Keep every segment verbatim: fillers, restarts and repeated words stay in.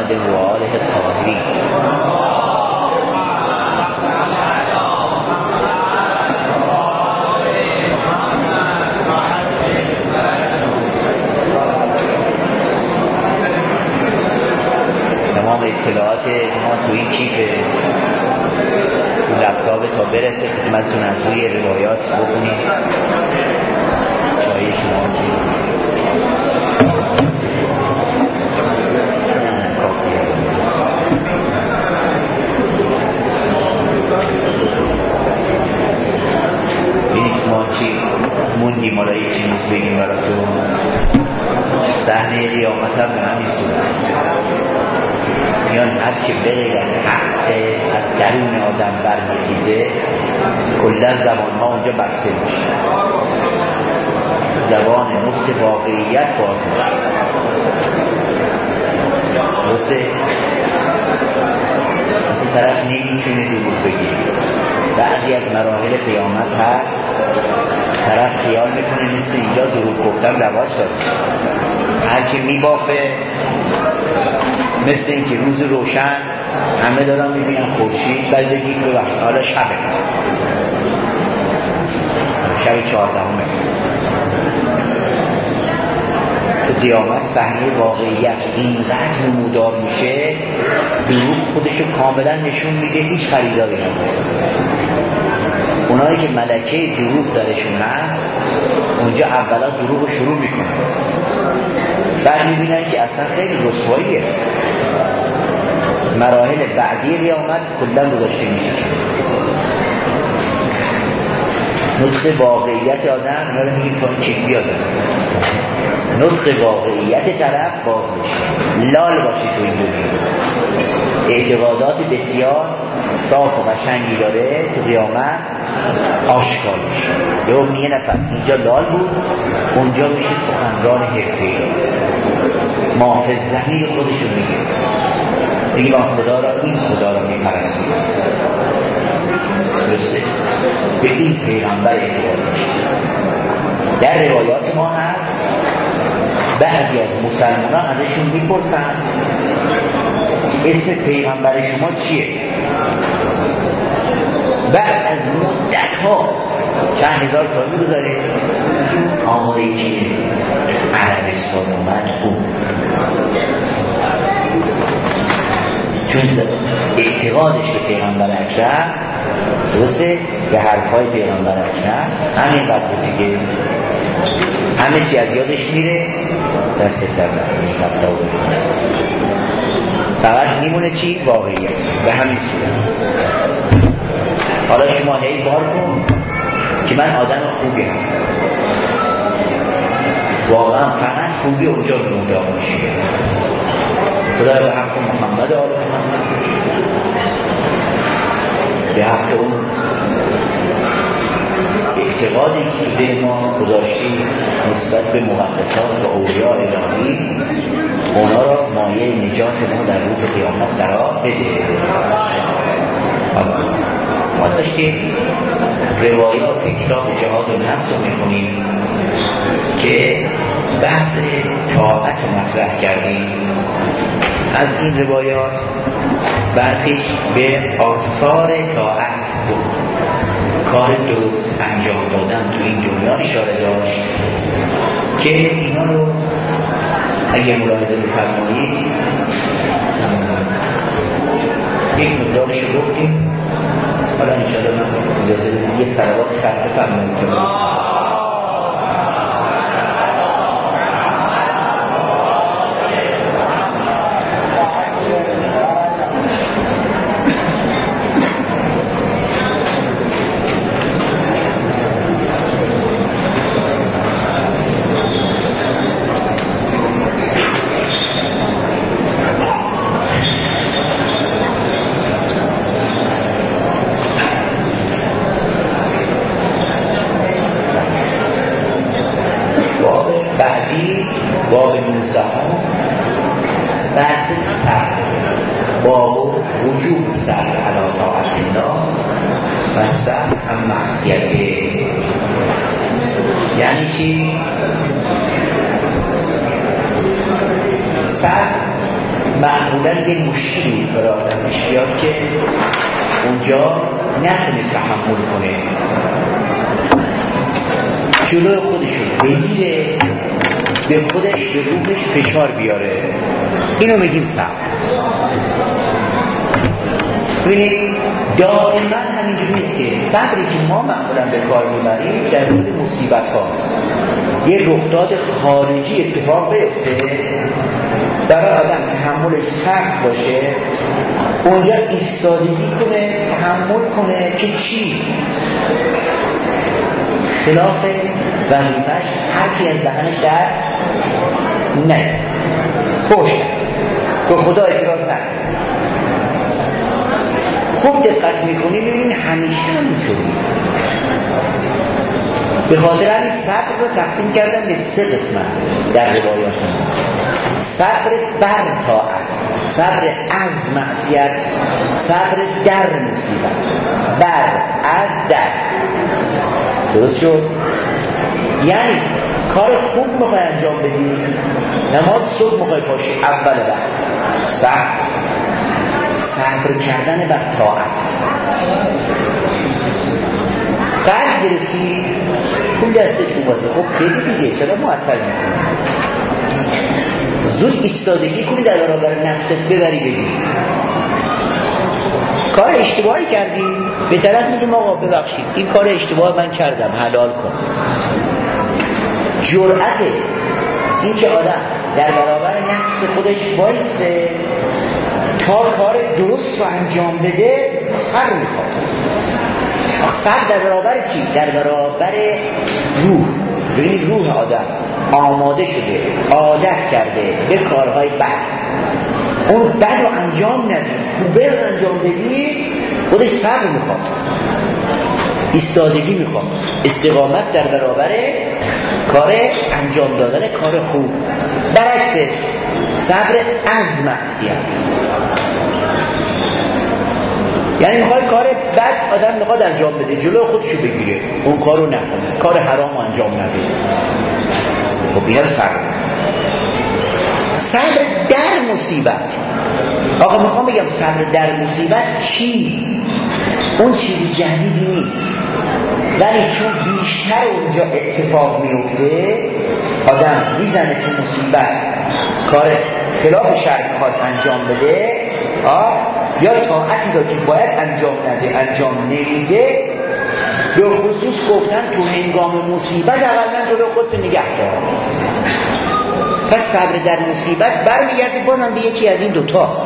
محمد و آله الطاهرین. تمام اطلاعات ما تو این کیف تو لپتاپ تا برسه خدمتتون از روی روایات بخونیم. جای شما که بینید ما چی موندیم حالا یه چیز بگیم براتون. صحنه قیامت هم به همین صورت میان هرچی بغیر از حق از درون آدم برمیخیزه کلا زبان ها اونجا بسته میشه، زبان نطق واقعیت باز میشه. درسته؟ مثل طرف نمیتونه دروغ بگه. بعضی از مراحل قیامت هست طرف خیال میکنه مثل اینجا دروغ گفتن رواج داره، هرچی میبافه مثل این که روز روشن همه دارن میبینن خورشید، بعد بگید ببخشید حالا شبه شب چهاردهمه. تو قیامت صحنه واقعیت اینقدر نمودار میشه دروغ خودشو کاملا نشون میده، هیچ خریداری نداره. اونایی که ملکه دروغ درشون هست اونجا اولا دروغ رو شروع میکنن، بعد میبینن که اصلا خیلی رسواییه. مراحل بعدی قیامت کلا گذاشته میشه. نطق واقعیت آدم اونا رو میگیم تا چی بیاد، نطق واقعیت طرف باز میشه. لال باشی تو این دنیا، اعتقادات بسیار صاف و قشنگی داره، تو قیامت آشکار میشه. یه میگه نفر اینجا لال بود اونجا میشه سخنران حرفه‌ای، محافظ ضمیر خودشو میگه، میگه من خدا را این خدا را میپرستیم. درسته؟ به این پیغمبر اعتقاد میشه. در روایات ما هست بعضی از مسلمانان ازشون میپرسن اسم پیغمبر شما چیه؟ بعد از مدت ها چند هزار سال میگذاره آماره که عربستان اومد بود، چون اعتقادش به پیغمبر اکرم درسته، به حرفای پیغمبر اکرم همین قدر بود دیگه، همه چی از یادش میره، دست در میخواد بود. فقط میمونه چی؟ واقعیت. به همین صورت حالا شما هی بار کن که من آدم خوبی هستم، واقعا فقط خوبی اونجا نمودار میشه. خدا به حق محمد آل محمد، به حق اون اعتقادی که به ما گذاشتی نسبت به مقدسات و اولیاء الهی، اونا را مایه نجات ما در روز قیامت قرار بده. ما داشتیم روایات کتاب جهاد و نفس رو میخونیم که بحث طاعت رو مطرح کردیم. از این روایات برخیش به آثار طاعت بود، کار درست انجام دادن تو این دنیا اشاره داشت که اینا رو اگه ملاحظه بفرمایید یک مقدارش رو گفتیم. حالا انشاءالله من اجازه بدید یه صلوات خط بفرمایید که یعنی چی؟ صبر محبوب معمولا یه مشکلی برای آدم پیش بیاد که اونجا نتونه تحمل کنه، جلوی خودشو بگیره، به خودش به روحش فشار بیاره. اینو میگیم صبر. ببینید دائما همینجور نیست که صبری که ما معمولا به کار میبریم در مورد مصیبت هاست. یه رخداد خارجی اتفاق بیفته برای آدم تحملش سخت باشه، اونجا ایستادگی کنه، تحمل کنه که چی؟ خلاف وظیفه‌اش حرفی از دهنش در نه خوش به خدا اعتراض نکنه. خوب دقت میکنی میبینی همیشه همینطوری. به خاطر همین صبر رو تقسیم کردن به سه قسمت در روایات. صبر بر طاعت، صبر از معصیت، صبر در مصیبت. بر، از، در. درست شد؟ یعنی کار خوب میخوای انجام بدی، نماز صبح میخوای پاشی اول وقت، صبر صبر کردن بر طاعت. قرض گرفتی پول دستت اومده، خب بدی دیگه، چرا معطل میکنی؟ زود ایستادگی کنی در برابر نفست ببری بدی. کار اشتباهی کردی به طرف میگیم آقا ببخشید این کار اشتباه من کردم حلال کن. جرأته این که آدم در برابر نفس خودش وایسه تا کار درست رو انجام بده صبر میخواد. صبر در برابر چی؟ در برابر روح. ببینید روح آدم آماده شده، عادت کرده به کارهای بد، اون بد رو انجام ندی، خوبه رو انجام بدی، خودش صبر میخواد، ایستادگی میخواد، استقامت در برابر کار انجام دادن کار خوب. برعکسش صبر از معصیت، یعنی میخوای کار بد آدم میخواد انجام بده، جلو خودشو بگیره، اون کارو نکنه، کار حرام انجام نده. خب اینه صبر. صبر در مصیبت. آقا میخوام بگم صبر در مصیبت چی؟ اون چیزی جدیدی نیست، ولی چون بیشتر اونجا اتفاق میفته آدم میزنه تو مصیبت، کار خلاف شرع میخواد انجام بده، آه یا طاعتی را که باید انجام نده انجام نمیده. به خصوص گفتن تو هنگام مصیبت اولا جلو خودت نگه دار. پس صبر در مصیبت برمیگرده بازم به یکی از این دوتا.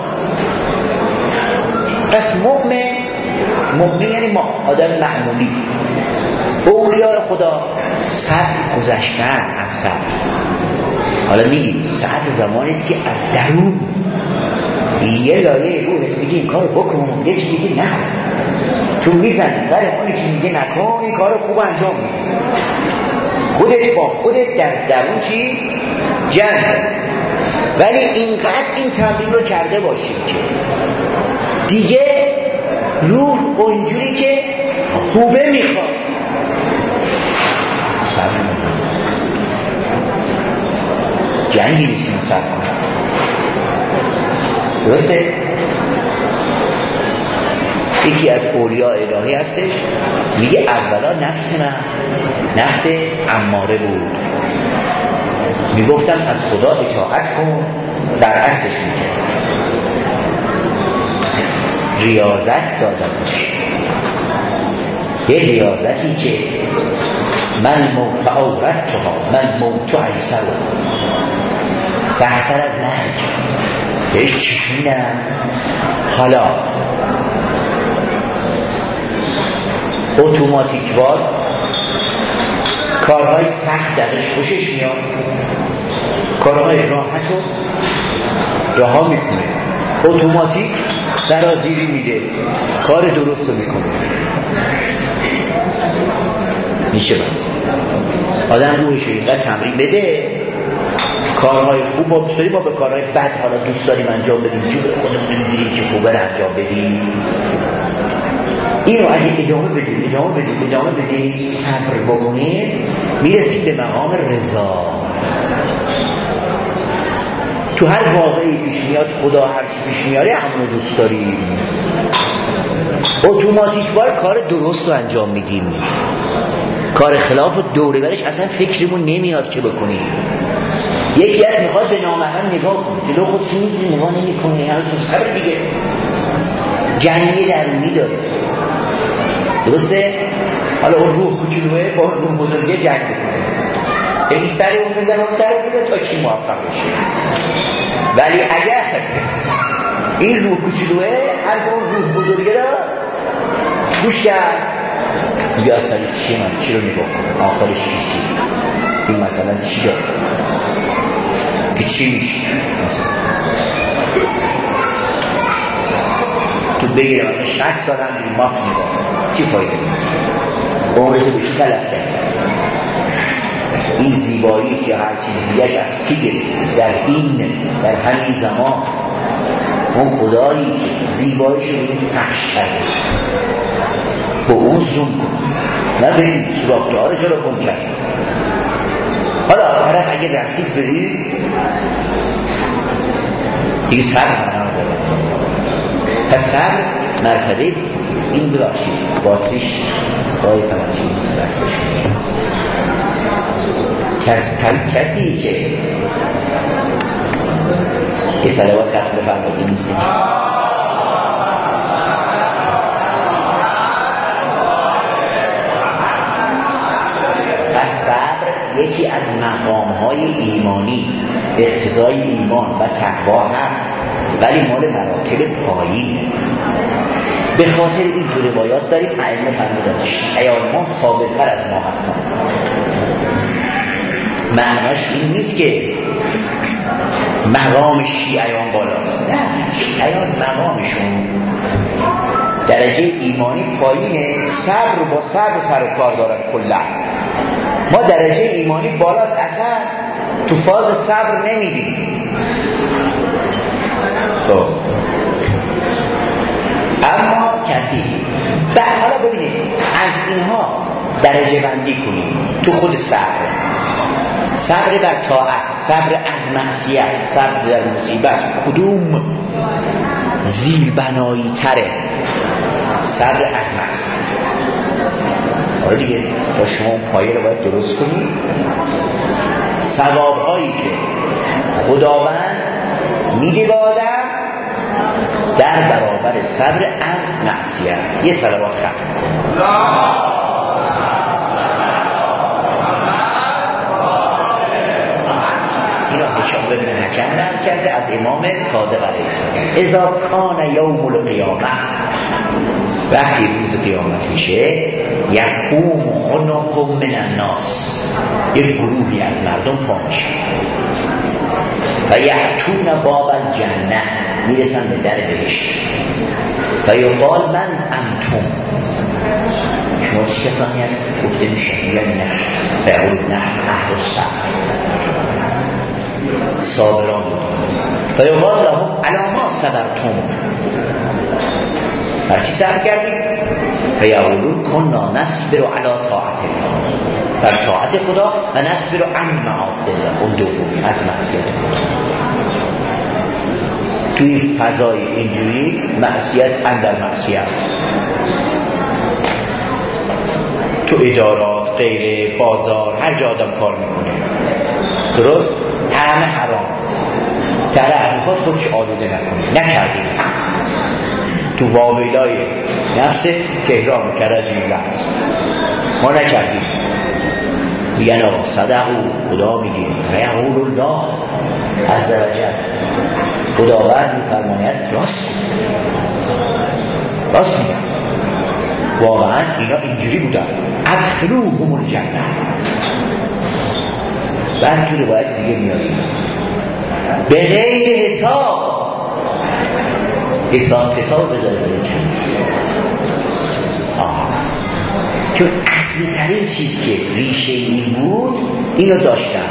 پس مؤمن، مؤمن یعنی ما آدم معمولی، اولیاء خدا صبر گذشتن از صبر. حالا میگیم صبر زمانی است که از درون یه لایه روحت میگه این کار بکن، یه چی میگه نکن، تو میزنی سر اونی که میگه نکن، این کار خوب انجام میده. خودت با خودت در درون چی؟ جنگ. ولی اینقدر این تمرین رو کرده باشیم که دیگه روح اونجوری که خوبه میخواد صبر میکنه. جنگی نیست که من صبر کنم. درسته؟ یکی از اولیاء الهی هستش میگه اولا نفس من نفس اماره بود، میگفتم از خدا اطاعت کن، برعکسش میکرد. ریاضت دادمش، یه ریاضتی که من موت عورتها من موت عیسر سختر از مرگ بهش چشمیدم. حالا اتوماتیک وار کارهای سخت ازش خوشش میاد، کارهای راحت رو رها میکنه، اتوماتیک سرازیری میده، کار درست رو میکنه. میشه بس آدم روحش رو اینقدر تمرین بده، کارهای خوب با بساری ما به کارهای بد حالا دوست داریم انجام بدیم، جور خودمون میدیریم که خوبه رو انجام بدیم. این رو اگه ادامه بدیم ادامه بدیم ادامه بدیم صبر بکنیم، میرسیم به مقام رضا. تو هر واقعی پیش میاد خدا هر چی پیش میاره همونو دوست داریم، اتوماتیک بار کار درست رو انجام میدیم، کار خلاف و دوره برش اصلا فکرمون نمیاد که بکنیم. یکی از میخواد به نامحرم نگاه کنه، جلو خودش میگیره نگاه نمیکنه، هنوز تو صبر دیگه جنگی درونی داره، درسته؟ حالا اون روح کوچولوه با روح بزرگه جنگ میکنه، این سر اون بزن اون سر بزن تا کی موفق بشه. ولی اگر این روح کوچولوه هر اون روح بزرگه را گوش کرد میگه اصلا چیه، من چی رو نگاه کنم، آخرش چی، این مثلا چی داره که چی میشه، مثلا تو بگیره مثلا شصت سال هم مات نگاه چی فایده میشه، عمرتو به چی تلف کرد؟ این زیبایی که هر چیز دیگرش از کی گرفت در این در همین زمان اون خدایی که زیباییش رو بینید پخش کرده با اون زوم کن، نه برید سراختار چرا گم کرد. حالا طرف اگه رسید برید دیگه صبر منام داره. پس صبر مرتبه این ببخشید باتریش گاهی فرمچی بستش کس کسی که یه صلوات خطر بفرمایید نیستی. پس صبر یکی از مقام‌های ایمانی است، اقتضای ایمان و تقوا هست، ولی مال مراتب پایینه. به خاطر این دو روایات داریم ائمه فرمودند شیعیان ما ثابت‌تر از ما هستند. معناش این نیست که مقام شیعیان بالاست، نه، شیعیان مقامشون درجه ایمانی پایینه، صبر با صبر سر و کار دارن کلا. ما درجه ایمانی بالاست، اصلا تو فاز صبر نمیدیم. خب اما کسی به حالا ببینید از اینها درجه بندی کنیم تو خود صبر، صبر بر طاعت، صبر از معصیت، صبر در مصیبت، کدوم زیربنایی تره؟ صبر از معصیت. آره دیگه با شما پایه رو باید درست کنید. ثواب‌هایی که خداوند میده به آدم در برابر صبر از معصیت. یه صلوات ختم اینا هشام ببینه حکم نرم کرده از امام صادق علیه السلام. اذا کان یوم القیامه، وقتی روز قیامت میشه، یقوم عنق من الناس، یک گروهی از مردم پا میشه و یأتون باب الجنه، میرسن به در بهشت و یقال من انتم، شما چه کسانی هست؟ گفته میشه یعنی نه فعول نه اهل الصبر، صابران بود. و یقال لهم علی ما صبرتم، بر چی صبر کردید؟ و یقولون کنا نصبر علی طاعت الله، بر طاعت خدا، و نصبر عن معاصی الله، اون دومی از معصیت خدا. توی فضای اینجوری معصیت اندر معصیت، تو ادارات غیره بازار هر جا آدم کار میکنه درست همه حرام، طرف میخواد خودش آلوده نکنه، نکردیم تو واویلای نفس تهران کرجی رفت ما نکردیم، میگن آقا صدقو خدا میگه و یقول الله عز وجل، خداوند میفرماید راست راست میگن، واقعا اینا اینجوری بودن، ادخلوهم الجنه. بعد تو روایت دیگه میاد به غیر حساب، حساب حساب بذاره بکنید، چون اصلی ترین چیز که ریشه این بود اینو داشتن.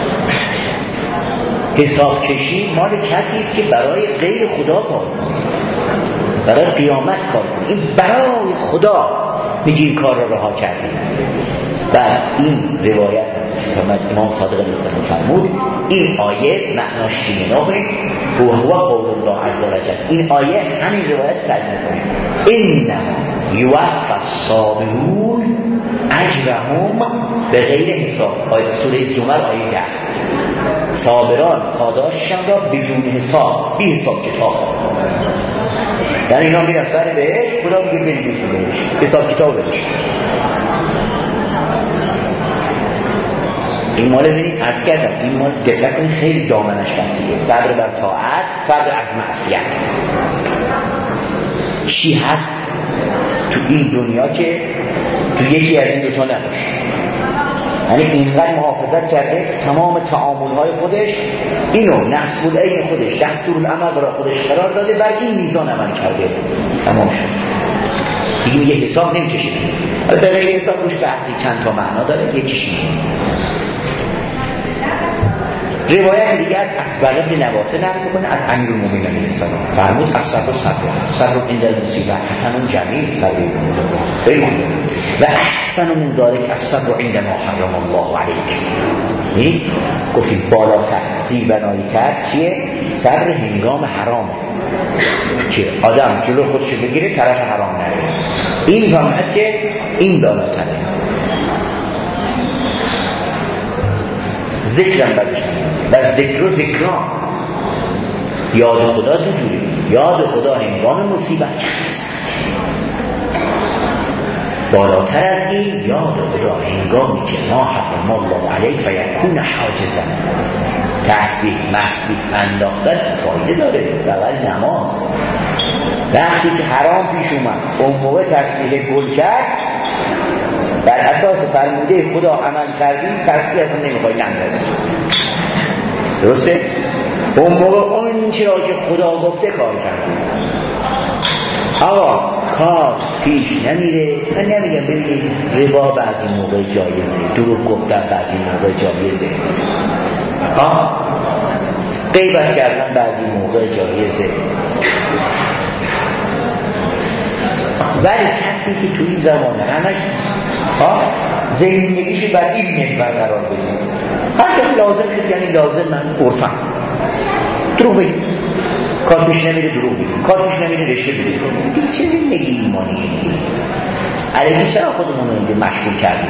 حساب کشی مال کسی است که برای غیر خدا کار کنه، برای قیامت کار کنه، این برای خدا میگه این کار رو رها کردیم. و این روایت هست که امام صادق علیه السلام فرمود این آیه معناش چیه؟ نخونید هو هو قول الله عز وجل. این آیه همین روایت ترجمه کنید انما یوفی الصابرون اجرهم به غیر حساب. آیه سوره زمر آیه ده. صابران پاداششان را بدون حساب، بی حساب کتاب. یعنی اینا میرن سر بهش، خدا میگه برید بهش حساب کتاب بهش. این مال ببینید عرض کردم این مال دقت کنید خیلی دامنش وسیعه. صبر بر طاعت، صبر از معصیت. چی هست تو این دنیا که تو یکی از این دوتا نباشه؟ یعنی اینقدر محافظت کرده تمام تعاملهای خودش اینو نصب العین خودش دستور العمل برای خودش قرار داده، بر این میزان عمل کرده، تمام شد دیگه. میگه حساب نمیکشه. به غیر حساب روش بحثی چند تا معنا داره. یکیش روایت دیگه از اسبق ابن نواته نقل میکنه از امیرالمومنین علیه السلام فرمود الصبر صبر صبر عند المصیبه حسن جمیل صبر و احسن من ذلك الصبر عند ما حرم الله علیک. این گفتیم بالاتر زیبنایی‌تر چیه؟ صبر هنگام حرام که آدم جلو خودش بگیره طرف حرام نره. این هم هست که این بالاتره. ذکرم بدش بس ذکر و ذکران. یاد خدا دو جوری، یاد خدا هنگام مصیبت هست، بالاتر از این یاد خدا هنگامی که ما حرم الله علیک و یکون حاجزا. تسبیح مسبیح انداختن فایده داره، بغل نماز. وقتی که حرام پیش اومد اون موقع تسبیح گل کرد، بر اساس فرموده خدا عمل کردی، تسبیح اصلا نمیخوای نندازی. درسته؟ اون موقع اون چرا که خدا گفته کار کردی. آقا کار پیش نمیره. من نمیگم ببینید ربا بعضی موقع جایزه، دروغ گفتن بعضی موقع جایزه، ها غیبت کردن بعضی موقع جایزه، ولی کسی که تو این زمانه همش ها زندگیشو بر این منبر قرار بده، هر که لازم شد یعنی لازم من عرفم دروغ بگیم، کار پیش نمیره دروغ بگیم، کار پیش نمیره رشته بگیم، دیگه چه زندگی ایمانیه؟ علیه چرا خودمون رو اینجا مشغول کردیم؟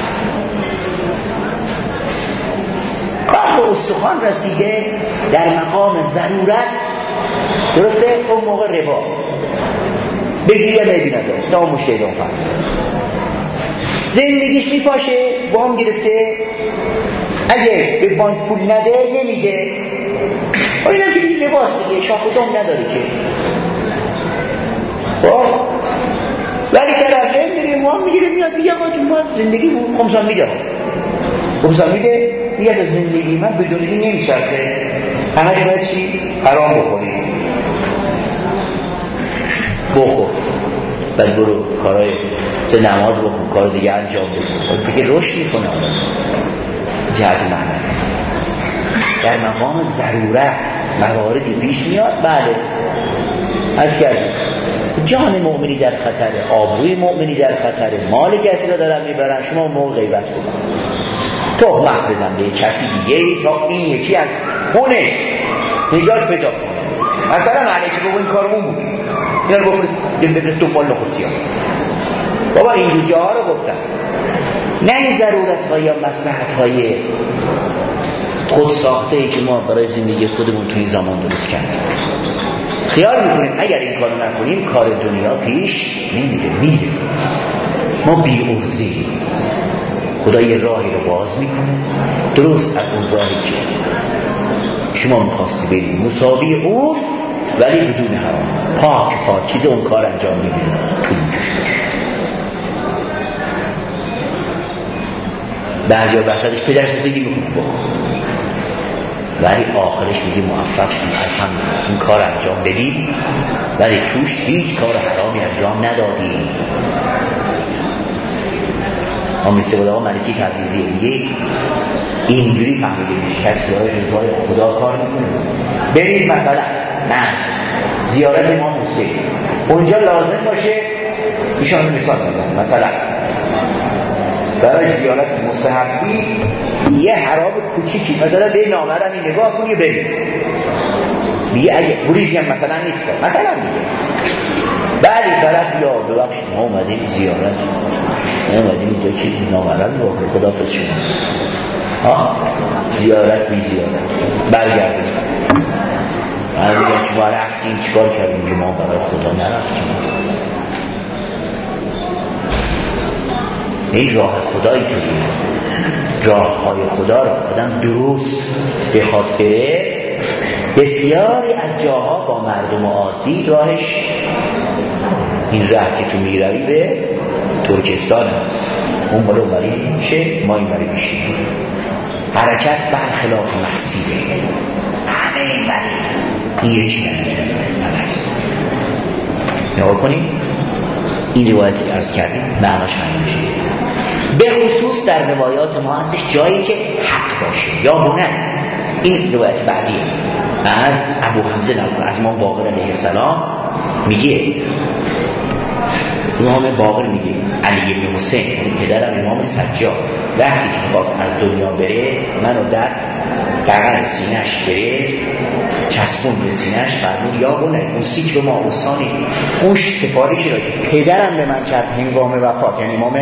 کار به استخوان رسیده در مقام ضرورت. درسته؟ اون موقع ربا بگیری یا نبی نداره تا اون مشتهدان فرد زندگیش میپاشه، وام گرفته، اگه به بانک پول نده نمیده. و اینم که دیگه لباس دیگه شاخ و دم نداره که خب، ولی طرف نمیره وام میگیره میاد دیگه آقا جون باید زندگی خمسان میده خمسان میده میگه از زندگی من بدون این نمیچرده، همش باید چی؟ حرام بخوری. بخور بعد برو کارهای چه نماز بخون، کار دیگه انجام بده، بگه رشد میکنه آدم. جهت معنی در مقام ضرورت مواردی پیش میاد، بله از کردیم جان مؤمنی در خطره، آبروی مؤمنی در خطره، مال کسی را دارن میبرن، شما موقع غیبت کن، تهمت بزن به کسی دیگه تا این یکی از خونش نجات پیدا کنه. مثلا علیکی بابا این کارمون بود، اینا رو بفرست بفرست دنبال نخستیان، بابا این دو جاها رو گفتن، نه این ضرورت های یا مصلحت های خود ساخته ای که ما برای زندگی خودمون توی زمان درست کردیم. خیال میکنیم اگر این کارو نکنیم کار دنیا پیش نمیره، میره. ما بی ارزی خدا یه راهی رو باز میکنه، درست از اون راهی که شما میخواستی بریم مساوی اون ولی بدون حرام، پاک پاکیزه اون کار انجام میدید طول میکشه. بعضی ها بسادش پدرش دیگه میکنه بکن، ولی آخرش میگه موفق شدیم الحمدلله این کار انجام بدیم ولی توش هیچ کار حرامی انجام ندادیم. اما مثل ها ملکی تبریزی میگه اینجوری فهمیده میشه کسی های رضای خدا کار میکنه. برید مثلا نز زیارت امام حسین، اونجا لازم باشه ایشان مثال بزن، مثلا برای زیارت مستحبی یه حرام کوچیکی مثلا به نامرمی نگاه کنی بریم دیگه، اگه بریزی هم مثلا نیست مثلا دیگه بعد این طرف یا ببخش ما اومدیم زیارت ما اومدیم اینجا که نامرمی واقع خداحافظ شما ها زیارت بی زیارت برگردیم من میگم که ما رفتیم چیکار کردیم که ما برای خدا نرفتیم. این راه خدایی که راه های خدا را آدم درست به خاطر بسیاری از جاها با مردم عادی راهش این راه که تو میروی به ترکستان هست اون بالا بری میشه ما این بری میشیم حرکت برخلاف مسیره همه این بری این یکی نمیشه نگاه کنیم این روایتی عرض کردیم معناش همین میشه. به خصوص در روایات ما هستش جایی که حق باشه یا نه. این روایت بعدی از ابو حمزه نقل از امام باقر علیه السلام میگه امام باقر میگه علی بن حسین پدرم امام سجاد وقتی که خواست از دنیا بره منو در بغل سینه‌اش گرفت چسبون به سینه‌اش فرمود یا بونه اون سیک رو ما اوسانی خوش سفارشی را که پدرم به من کرد هنگام وفات یعنی امام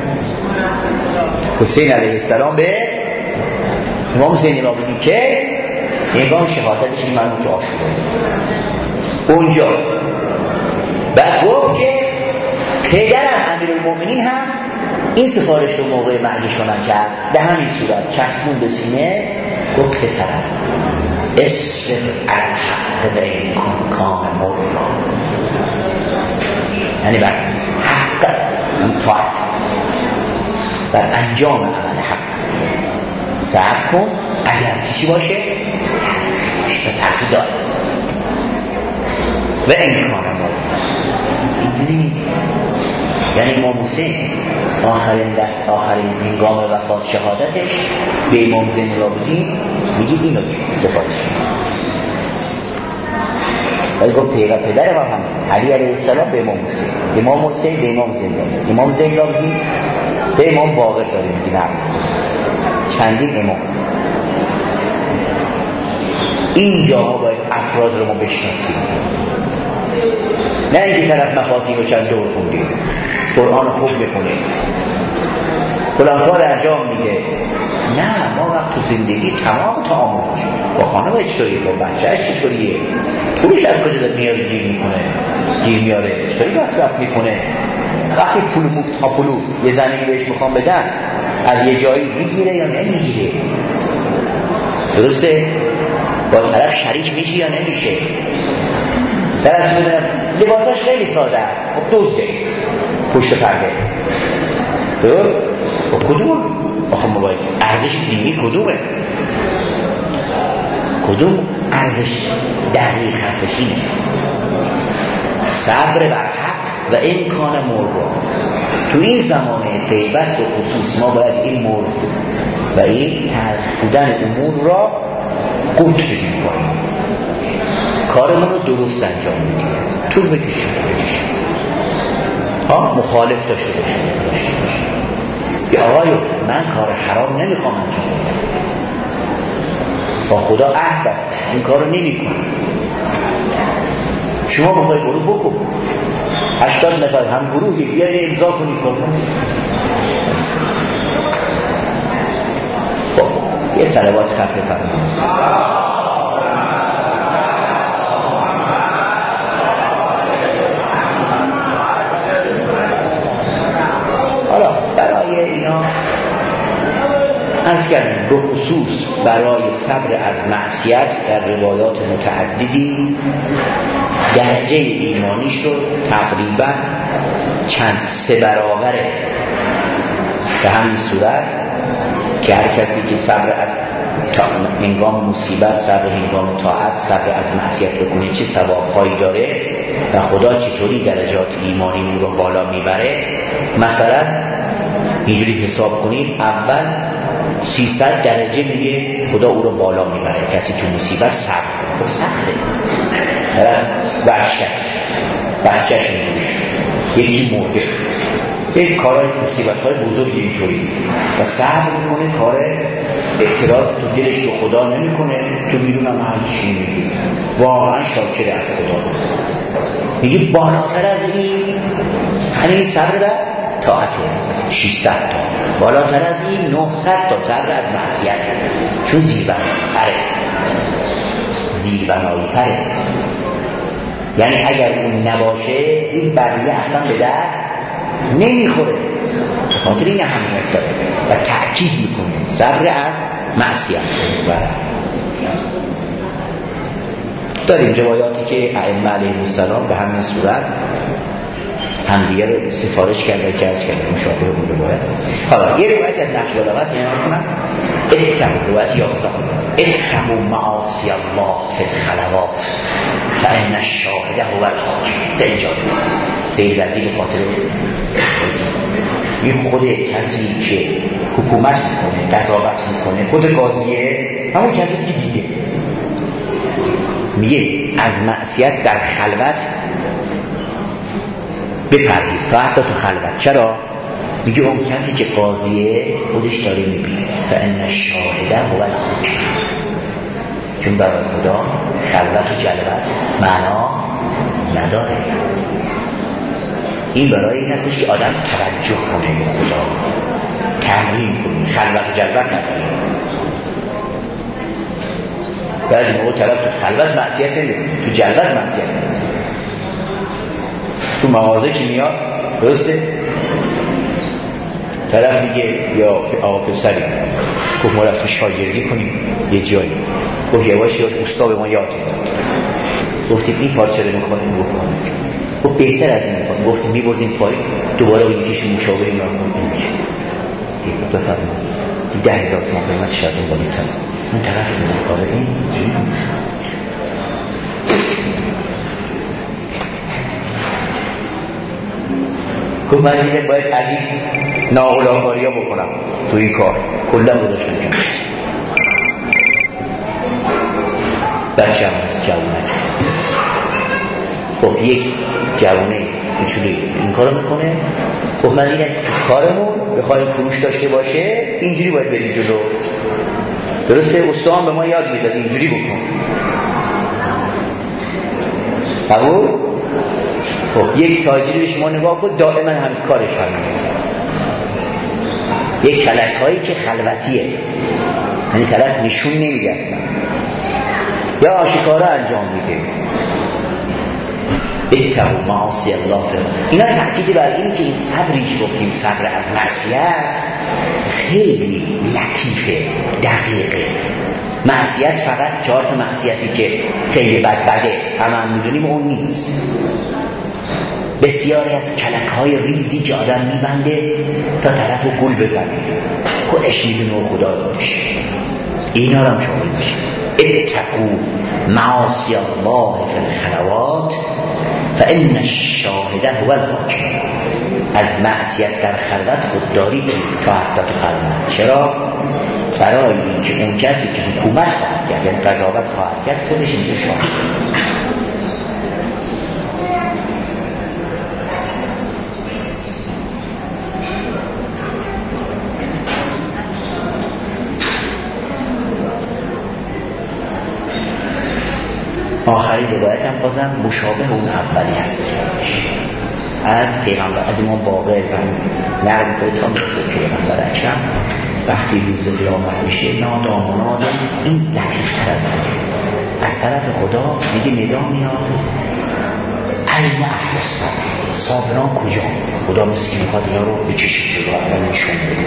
حسین علیه السلام به امام حسین را بگیم که هنگام شهادتش این مرمون که آشوره اونجا بعد گفت که پدرم امیرالمومنین هم این سفارش رو موقع مرگش کنم کرد به همین صورت چسبون به سینه گفت پسرم اصرف الحق به این کن کام مرا یعنی بس حق اون طاعت بر انجام عمل حق صبر کن اگر چیزی باشه بس حقی داره و این کام مرا یعنی امام حسین آخرین دست آخرین هنگام وفات شهادتش به امام زین العابدین میگه اینو سفارش ولی گفت پیغمبر پدر ما هم علی علیه السلام به امام حسین امام حسین به امام زین العابدین امام زین العابدین به امام باقر داره میگه نه چندین امام اینجا ما باید افراد رو ما بشناسیم نه اینکه طرف مفاهیم رو چند دور خوندیم قرآن خوب میخونه فلان کار انجام میده نه ما وقت تو زندگی تمام تعامل باشیم با خانم چطوریه با بچه‌اش چطوریه پولش از کجا داد میاره گیر میکنه گیر میاره چطوری مصرف میکنه وقتی پول مفت ها پولو یه زنی بهش میخوام بدن از یه جایی میگیره یا نمیگیره درسته با طرف شریک میشه یا نمیشه طرف میدونم لباساش خیلی ساده است خب دوزده پشت پرده درست؟ و کدوم؟ آخه موبایل ارزش دینی کدومه؟ کدوم ارزش دقیق هستش اینه؟ صبر بر حق و امکان مروا تو این زمانه غیبت و خصوص ما باید این مروا و این تلخ بودن امور را قوت بدیم کنیم کارمون رو درست انجام بدیم طول بکشیم بکشیم ها مخالف داشته باشیم داشته باشیم یا آقایو من کار حرام نمیخوام انجام بدم با خدا عهد بسته این کار رو نمی کنم شما بخوای برو بکن هشتاد نفر هم گروهی بیایی امضا کنی کار کنی خب یه صلوات خفه فرمایید از کردیم به خصوص برای صبر از معصیت در روایات متعددی درجه ایمانیش رو تقریبا چند سه برابره به همین صورت که هر کسی که صبر از هنگام مصیبت صبر هنگام طاعت صبر از معصیت بکنه چه ثوابهایی داره و خدا چطوری درجات ایمانی رو بالا میبره. مثلا اینجوری حساب کنیم اول سیصد درجه میگه خدا او رو بالا میبره کسی تو مصیبت صبر کنه. خب سخته برای بخشش بخشش میگوش یکی مرده یک کارهای مصیبت‌های بزرگی اینطوری و صبر میکنه، کار اعتراض تو دلش به خدا نمیکنه، تو میدونم هر چی میگی، واقعا شاکر از خدا. میگه بالاتر از این همین صبر و طاعته ششصد تا، بالاتر از این نهصد تا صبر از معصیت، چون زیربنایی‌تره زیربنایی‌تره. یعنی اگر اون نباشه این بقیه اصلا به درد نمیخوره، به خاطر این اهمیت داره و تأکید میکنه صبر از معصیت. و داریم روایاتی که ائمه علیهم السلام به همین صورت همدیگه رو سفارش کرده که از کرده مشابه اون روایت. حالا یه روایت از نقش بلاغه است، یعنی از کنم اتقوا روایت یازده اتقوا معاصی الله فی الخلوات فإن الشاهد هو الحاکم. تا اینجا سید رضی به خاطر این خود کسی که حکومت میکنه، قضاوت میکنه، خود قاضیه، همون کسی که دیگه میگه از معصیت در خلوت بپرهیز، تا حتی تو خلوت. چرا؟ میگه اون کسی که قاضیه خودش داره میبینه فإن الشاهد هو الحاکم، چون برای خدا خلوت و جلوت معنا نداره. این برای این هستش که آدم توجه کنه به خدا، تمرین کنه، خلوت و جلوت نداره. بعضی موقع طرف تو خلوت معصیت نمیکنه، تو جلوت معصیت نمیکنه. تو مغازه که میاد درسته طرف میگه یا آقا پسری گفت ما رفتیم شاگردی کنیم یه جایی، گفت یواش یاد استاد به ما یاد داد، گفتیم این پارچه رو میکنیم بکنیم، گفت بهتر از این میکنیم، گفتیم میبردیم پای دوباره اون یکیش مشاوره اینا رو کنیم میشه بفرمایید ده هزار تومان قیمتش از اون بالیتر اون طرف این کاره این گفت من دیگه باید از این ناغلاکاری ها بکنم تو این کار کلا گذاشتم کنم. بچه هم هست جوونه، خب یک جوونه کوچولی این کارو میکنه، خب من دیگه تو کارمون بخوایم فروش داشته باشه اینجوری باید بریم جلو، درسته؟ استاد به ما یاد میداد اینجوری بکن. قبول؟ خب یک تاجری به شما نگاه کن دائما هم کارش همینه، یک کلک هایی که خلوتیه، یعنی کلک نشون نمیده اصلا یا آشکارا انجام میده. اتقوا معاصی الله فی. اینا تأکید بر اینه که این صبری که گفتیم صبر از معصیت خیلی لطیفه، دقیقه. معصیت فقط چهار تا معصیتی که خیلی بد بده همه هم میدونیم اون نیست. بسیاری از کلک‌های ریزی که آدم میبنده تا طرف گل بزنه، خودش میدونه و خدا داشت، اینا رو هم شامل میشه. اتقوا معاصی الله فی الخلوات فإن الشاهد هو الحاکم. از معصیت در خلوت خودداری تا حتی تو خلوت. چرا؟ برای اینکه اون کسی که حکومت خواهد کرد یعنی قضاوت خواهد کرد خودش اینجا شاهد. آخرین روایت هم بازم مشابه اون اولی هست از پیغمبر از امام باقر و نقل می‌کنه تا میرسه پیغمبر اکرم وقتی روز قیامت میشه نادام و نادام این لطیفتر از اون از طرف خدا میگه ندا میاد این اهل الصبر، صابران کجا؟ خدا مثل میخواد اینا رو بکشید جلو اول نشون بده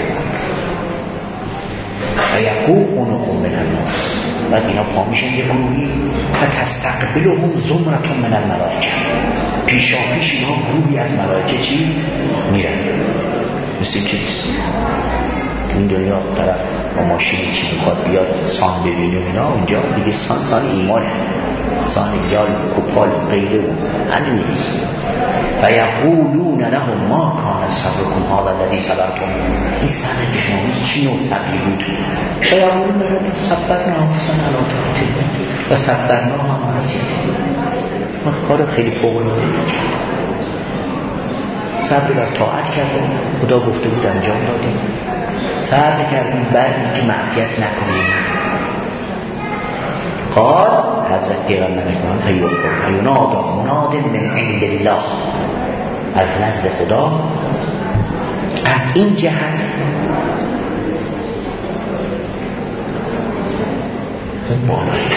و یقوم اونقوم من الناس. بعد اینا پا میشن یه گروهی و تستقبلهم زمرة من الملائکه، پیشا پیش اینا گروهی از ملائکه چی؟ میرن مثل که این دنیا طرف با ماشینی چی میخواد بیاد سان ببینه اینا اونجا دیگه سان سان ایمانه، سان یال کپال غیره همین نیست. و یقولون لهم ما کان صبرکم هذا الذی صبرتم، این صبر که شما چی نوع صبری بود؟ و یقولون لهم صبرنا انفسنا علی طاعت الله و صبرناها مع معصیته. ما کار خیلی فوق العاده صبر بر طاعت کردیم، خدا گفته بود انجام دادیم، صبر کردیم بر اینکه معصیت نکنیم. قال حضرت پیغمبر اکرم فیونادا مناد من عند الله، از نزد خدا از این جهت اون بالایی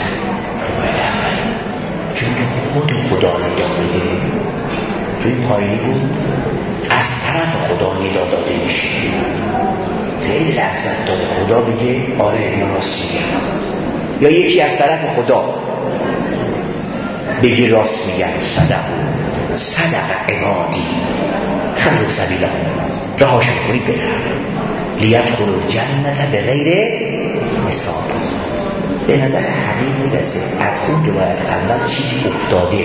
چون خود خدا ندا میده، توی پایینی بود از طرف خدا ندا داده میشه، خیلی لذت داره خدا بگه آره اینا راست میگن، یا یکی از طرف خدا بگه راست میگن، صدق صدق عبادی خلو سبیلا، رهاشون کنی برن لیدخلوا الجنة بغیر حساب. به نظر حدیث میرسه از اون روایت اول چیزی افتاده،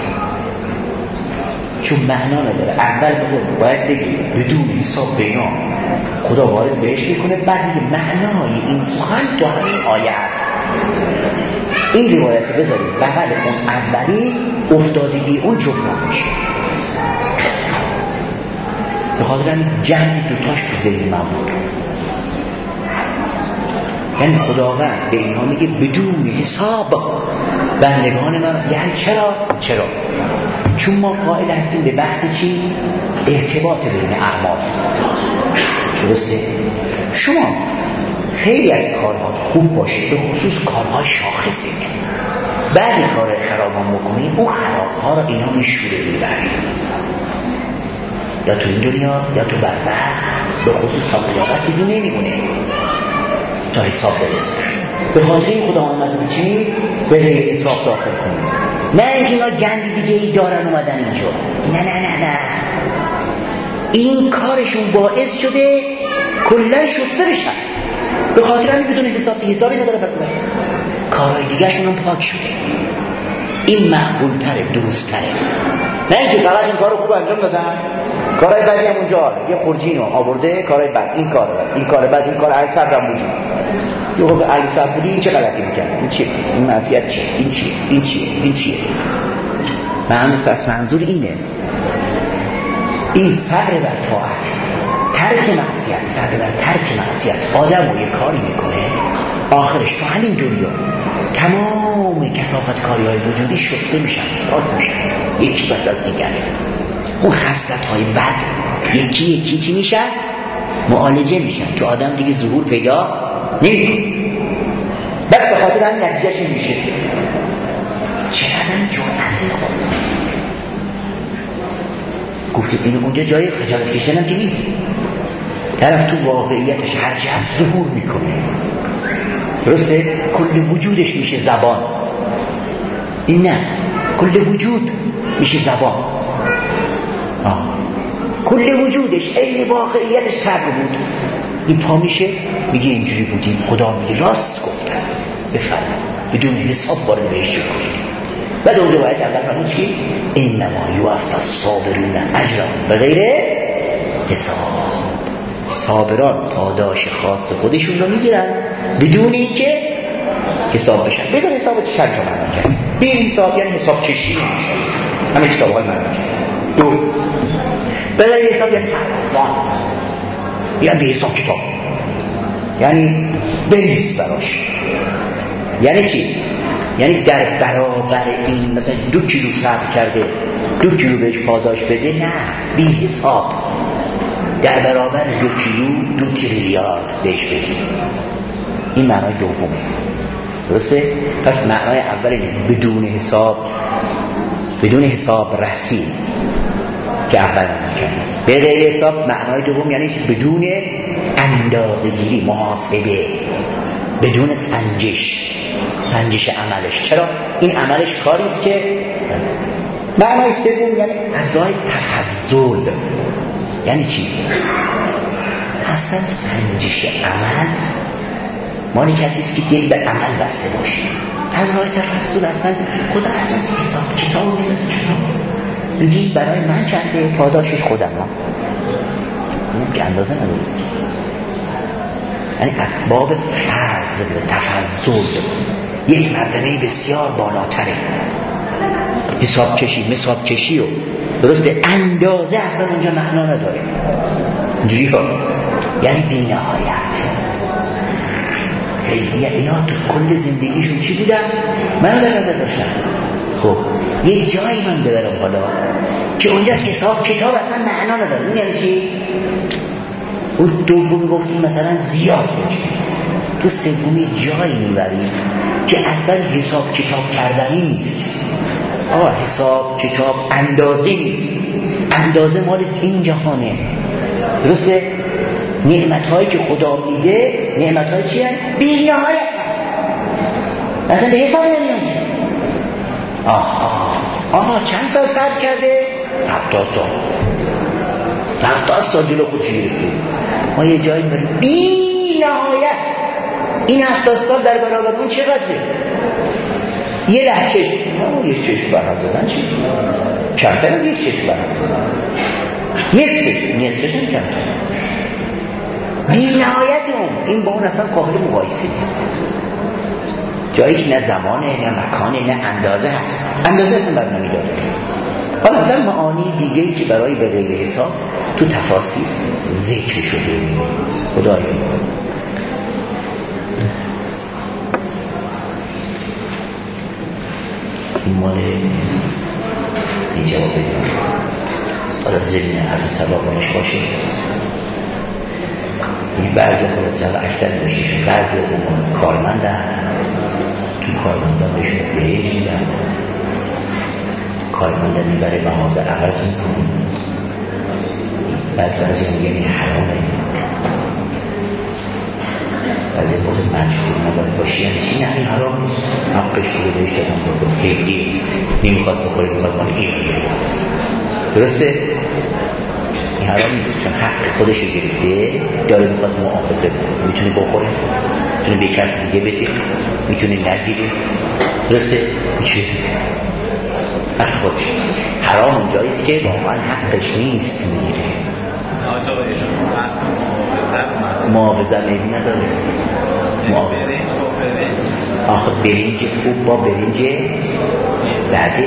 چون معنا نداره. اول بگو باید بگی بدون حساب بینا خدا وارد بهش میکنه، بعد میگه معنای این سخن تو همین آیه است. این روایت بذارید بغل اون اولی، افتادگی اون جبران میشه. به خاطر همین جنگ دوتاش تو ذهن من بود. یعنی خداوند به اینها میگه بدون حساب بندگان من. یعنی چرا؟ چرا؟ چون ما قائل هستیم به بحث چی؟ ارتباط بین اعمال. درسته؟ شما خیلی از کارها خوب باشید، به خصوص کارهای شاخصه، بعد کار خرابان بکنید اون خرابها رو اینا میشوره میبرید، یا تو این دنیا یا تو برزخ، به خصوص تا قیامت دیگه نمیمونه تا حساب برسه. به خاطر این خدا آمد چی؟ به غیر حساب داخل کنید، نه اینکه اینا گندی دیگه ای دارن اومدن اینجا، نه نه نه نه، این کارشون باعث شده کلن شسته بشن، به خاطر همین بدون حساب دیگه حسابی نداره بکنه، کارهای دیگه شون هم پاک شده. این معقول تره، درست تره، نه اینکه فقط این کار رو خوب انجام دادن، کارهای بعدی هم اونجا یه خورجین رو آورده، کارهای بعد این کار بعد این کار بعد این کار علی صبرم بودی، یه خوب علی صبر بودی این چه غلطی میکنه، این چیه؟ این معصیت چیه؟ این چیه؟ این چیه؟ این چیه؟ من پس منظور اینه، این صبر بر طاعت، ترک معصیت، صبر بر ترک معصیت. آدم رو یه کاری میکنه آخرش تو همین دنیا تمام کثافت کاری های وجودی شسته میشن، پاک میشن، یکی بعد از دیگره. اون خصلت های بد یکی یکی چی میشن؟ معالجه میشن، تو آدم دیگه ظهور پیدا نمیکنه. بعد به خاطر همین نتیجهش این میشه چقدر جرأتی خود گفتیم اینو اونجا جای خجالت کشیدن هم که نیست، طرف تو واقعیتش هرچی هست ظهور میکنه. درسته؟ کل وجودش میشه زبان، این نه، کل وجود میشه زبان. آه. کل وجودش عین واقعیتش صبر بود، این پا میشه میگه اینجوری بودیم، خدا میگه راست گفتن، بفرمایید بدون حساب وارد بهش کنید. بعد اون روایت اول فرمود چی؟ انما یوفی الصابرون اجرهم بغیر حساب. صابران پاداش خاص خودشون رو میگیرن بدون اینکه حساب بشن. بدون حساب چند تا معنی کرد؟ بی حساب یعنی حساب کشی نمیشه، همه کتاب‌های معنی کرد. دو بغیر حساب یعنی فرمان، یعنی بی حساب کتاب، یعنی بریز براش. یعنی چی؟ یعنی در برابر این مثلا دو کیلو صبر کرده دو کیلو بهش پاداش بده، نه، بی حساب. در برابر دو کیلو دو تریلیارد بهش بدی. این معنای دومه. درسته؟ پس معنای اول اینه بدون حساب، بدون حساب رسی که اول معنی کرد. به غیر حساب معنای دوم یعنی بدون اندازه‌گیری، محاسبه، بدون سنجش، سنجش عملش. چرا؟ این عملش کاریست که معنای سوم یعنی از راه تفضل. یعنی چی؟ اصلا سنجش عمل مالی کسیست که دل به عمل بسته باشه. از راه تفضل اصلا خدا اصلا حساب کتاب میذاره کنار، بگی برای من کرده، پاداشش خودم هم اون که اندازه نداره. یعنی از باب فضل، تفضل، یک مرتبه بسیار بالاتره. حساب کشی حساب کشی و درسته اندازه اصلا اونجا معنا نداره اینجوری ها، یعنی بی نهایت. خیلی اینا تو کل زندگیشون چی بودن؟ من در نظر داشتم. خب یه جایی من ببرم حالا که اونجا حساب کتاب اصلا معنا نداره. اون یعنی چی؟ اون دومی گفتیم مثلا زیاد باشه، تو سومی جایی میبریم که اصلا حساب کتاب کردنی نیست. آقا حساب کتاب اندازه نیست، اندازه مال این جهانه، درسته؟ نعمت‌هایی که خدا میده نعمت‌های چی هست؟ بی‌نهایت هست، اصلا به حساب نمیاد. آها آها چند سال صبر کرده؟ هفتاد سال هفتاد سال جلو خودش گرفته. ما یه جایی میبریم بی‌نهایت. این هفتاد سال در برابر اون چقدره؟ یه ده چشم، یه چشم برهم زدن چی؟ کمتر از یه چشم برهم زدن، نصفش نصفش هم کمتر. بی نهایت اون این با اون اصلا قابل مقایسه نیست. جایی که نه زمانه نه مکانه نه اندازه هست، اندازه اصلا برنامه داره. حالا در معانی دیگه‌ای که برای به غیر حساب تو تفاسیر ذکر شده. خدایا این مال این جواب بدیم. حالا زمین عرض سبابانش باشه. این بعضی خلاصه حالا اکثر نمیشه، بعضی از اون کارمندن، تو کارمندان بهشون برنج میدن، کارمندن میبره مغازه عوض میکنه، بعد بعضی میگن این حرامه، بعضی خود مجبور نباید باشی، یعنی چی؟ نه این حرام نیست، حقش بوده بهش دادم بکن، خیلی نمیخواد بخوری، میخواد مال این درسته؟ این حرام نیست، چون حق خودش رو گرفته داره، میخواد محافظه کنه، میتونه بخوره، میتونه به کسی دیگه بده، میتونه نگیره، درسته؟ میشه حق خودش. حرام اونجاییست که واقعا حقش نیست میگیره، محافظه میبی نداره. آخه برنج خوب با برنج بده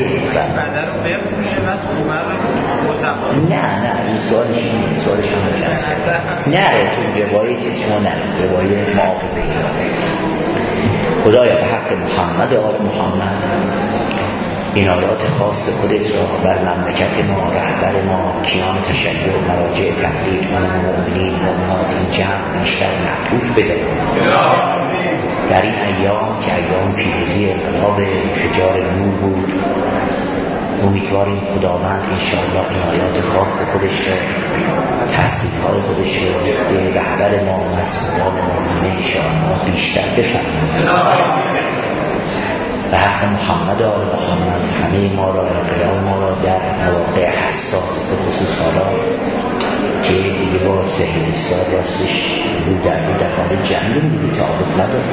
نه نه این سوالش این سوالش هم هست نه تو روایه چیز شما نه روایه محافظه ای. خدایا به حق محمد آل محمد عنایات خاص خودت را بر مملکت ما، رهبر ما، کیان تشیع، مراجع تقلید، مومنین مومنات این جمع بیشتر معطوف بده در این ایام که ایام پیروزی انقلاب شجار نور بود. امیدواریم خداوند انشاءالله عنایات خاص خودش رو، تصدیق‌های خودش رو به رهبر ما و مسئولان مومنین انشاءالله بیشتر بفرماید. به حق محمد آل محمد همه ما را، انقلاب ما را در مواقع حساس به خصوص حالا که دیگه با صهیونیست‌ها راستش رو در رو در حال جنگ دیگه تعارف نداره،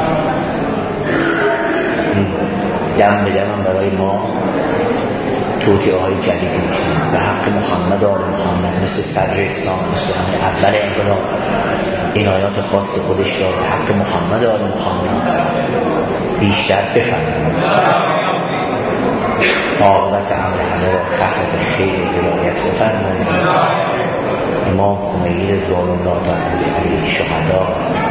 دم به دم برای ما توطئه های جدیدی میکنه. به حق محمد آل محمد مثل صدر اسلام، مثل همه اول انقلاب عنایات خاص خودش را به حق محمد آل محمد بیشتر بفرمایید. عاقبت امر همه را ختم به خیر ولایت بفرمایید. امام خمینی رضوان الله علیه شهدا،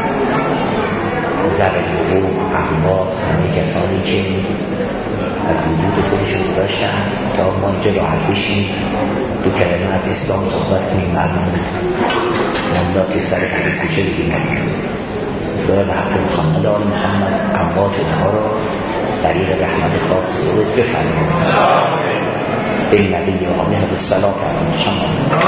ذوی الحقوق، اموات، همه کسانی که از وجود خودشون داشتن تا ما اینجا راحت بشیم دو کلمه از اسلام صحبت کنیم، مردم مملات که سر کده کوچه بگیم برای به حق محمد آل محمد اموات اونها را طریق رحمت خاص خودت بفرمایید. به نبی آمین و صلات علی محمد.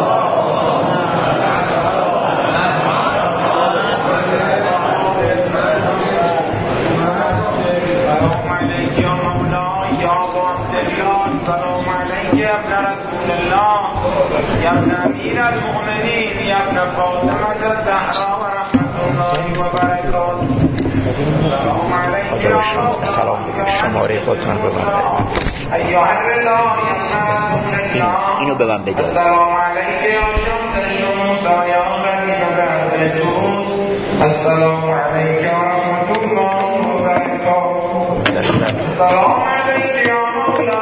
يا ابن أمير المؤمنين يا ابن فاطمة الزهراء ورحمة الله وبركاته. السلام عليك يا رسول الله. شماره خودتون رو ببند. اینو به من بده. السلام عليك يا شمس الشموس يا غريب بلد توس. السلام عليك ورحمة الله وبركاته. السلام عليك يا مولاي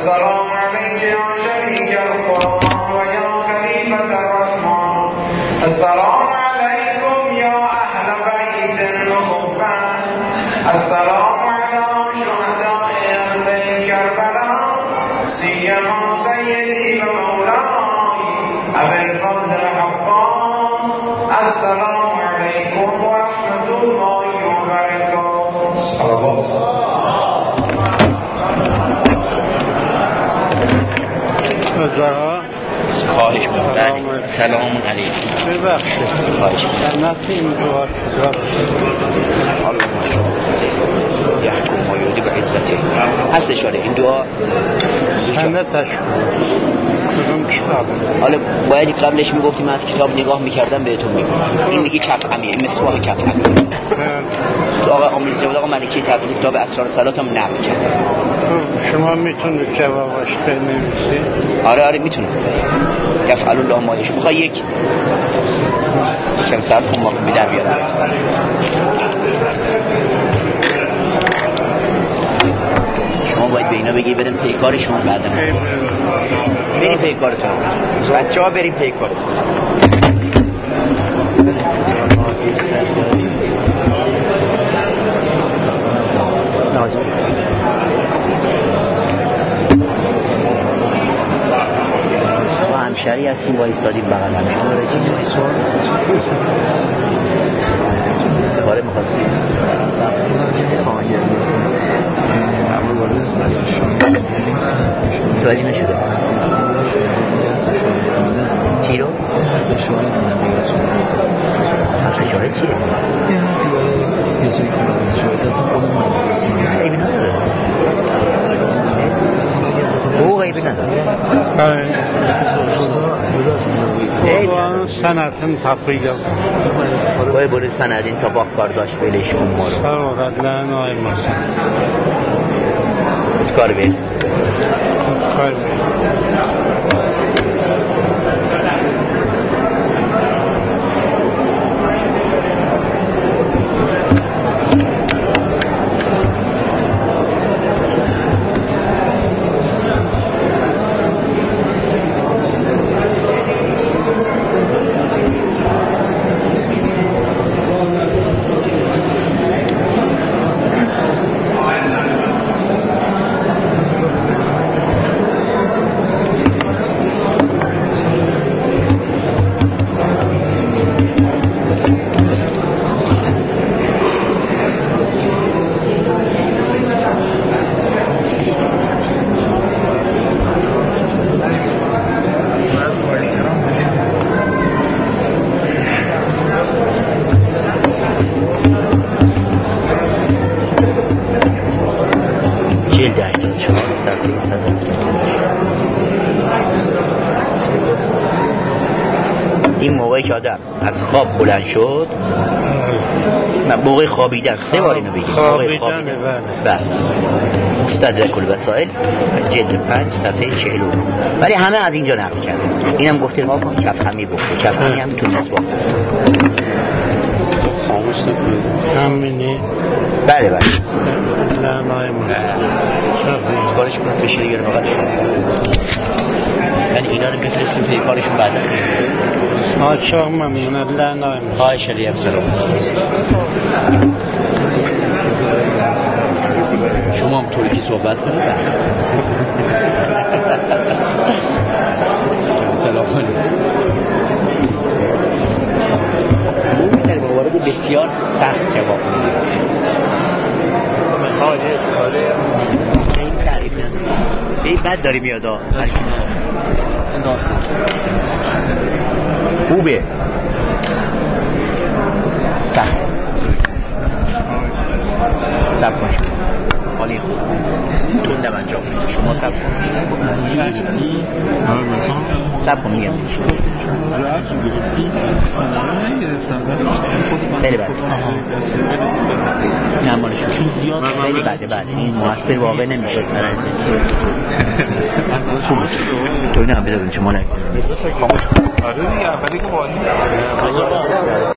السلام عليك يا شريك القرآن ويا خليفة الرحمن السلام عليكم يا أهل بيت النخبة السلام على شهداء أهل كربلاء سيما سيدي ومولاي أبي الفضل العباس السلام عليكم ورحمة الله وبركاته. صلوات خواهش می‌کنم. سلام علیکم. ببخشید. خواهش می‌کنم. نفیم دوار یحکم ما یودی به عزته. هست اشاره این دعا سنتش کدوم کتاب؟ حالا باید قبلش میگفتیم از کتاب نگاه میکردم بهتون میگم. این دیگه کف امیه، این مسواک کف امیه. آقا آموزش جواد آقا ملکی تبریزی کتاب اسرار صلات هم نقل کرد. شما میتونید جوابش بنویسید؟ آره آره میتونم. یفعل الله ما یشاء. میخوای یک یکم صبر کن ما میدم بیارم. شما باید به اینا بگی بریم پی کارشون بعدم. بریم پی کارتون. بچه‌ها بریم پی کارتون. نازم. ما همشری هستیم با ایستادیم بغل همشون رو رجیم استفاره میخواستیم توجه نشده چی رو؟ حرف شاهد چیه؟ عیبی نداره او عیبی نداره او سندن تفریده باید برای سندین تا با کار داشت بلش کن ما رو سرورت لحن آی ماسن کار بید کار بید این موقعی که آدم از خواب بلند شد موقع خوابیدن سه بار اینو بگیم موقع خوابیدن بعد مستدرک الوسائل جلد پنج صفحه چهل و ولی همه از اینجا نقل کرده اینم گفته ما کن کف همی گفته کف همی هم تو نسبا همینی بله بله لعنای کارش کنم بشه دیگر بغلشون یعنی اینا رو بفرستیم پی کارشون بعد نکنیم آه چاق ممنون لعنای خواهش علی افسرم شما هم ترکی صحبت کنید سلام علیکم در موارد بسیار سخت جواب خالص خالص این تعریف این بد داری میادا خوبه سخت سب کن حالی خوب توندم انجام میده شما سب کن سب کن میگم خیلی بده نه مالشون خیلی بده بده این موثر واقع نمیشه خوبه توی نه هم بذارون چه مالک